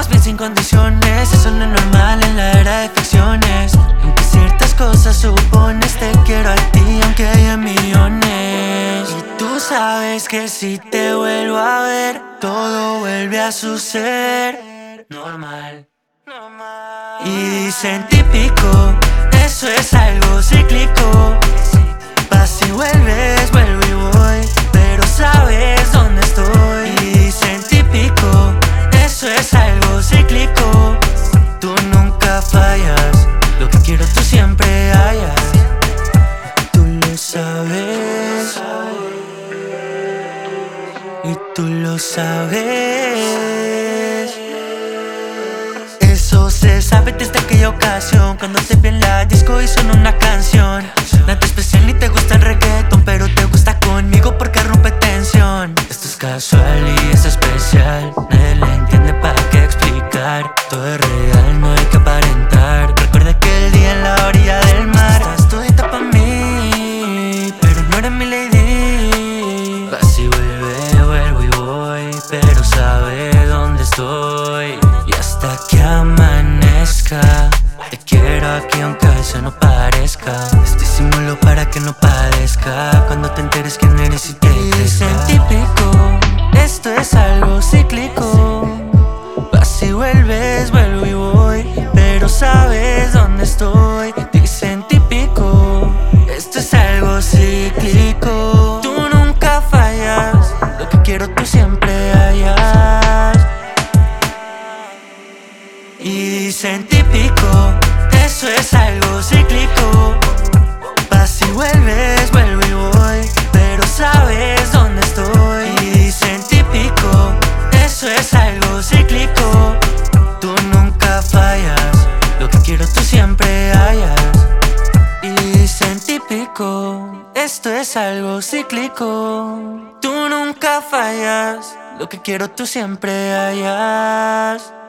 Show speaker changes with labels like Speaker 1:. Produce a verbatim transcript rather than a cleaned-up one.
Speaker 1: estamos bien sin condiciones. Eso no es normal en la era de ficciones. Aunque ciertas cosas supones, te quiero a ti aunque haya millones. Y tú sabes que si te vuelvo a ver, todo vuelve a suceder normal. Y dicen típico, eso es algo cíclico. Vas y vuelves, vuelvo y voy, pero sabes dónde estoy. Y dicen típico, eso es algo cíclico. Tú nunca fallas, lo que quiero tú siempre hallas. Tú lo sabes, y tú lo sabes. Eso se sabe desde aquella ocasión, cuando te vi en la disco y sonó una canción. Nada especial ni te gusta el reggaeton, pero te gusta conmigo porque rompe tensión. Esto es casual y es especial, nadie le entiende para qué explicar. Todo es real, no hay que aparentar. Recuerda que el día en la orilla del mar estás todita pa' mí, pero no eres mi lady. Vas y vuelve, vuelvo y voy, pero sabe dónde estoy. Y hasta que amanezca, te quiero aquí aunque a veces no parezca. Este simulo para que no padezca cuando te enteres quién eres y te dicen típico, esto es algo cíclico. Vas y vuelves, vuelvo y voy, pero sabes dónde estoy. Dicen típico, esto es algo cíclico. Tú nunca fallas, lo que quiero tú siempre hallas. Y dicen típico, eso es algo cíclico. Vas y vuelves, vuelvo y voy, pero sabes dónde estoy. Y dicen típico, eso es algo cíclico. Tú nunca fallas, lo que quiero tú siempre hallas. Y dicen típico, esto es algo cíclico. Tú nunca fallas, lo que quiero tú siempre hallas.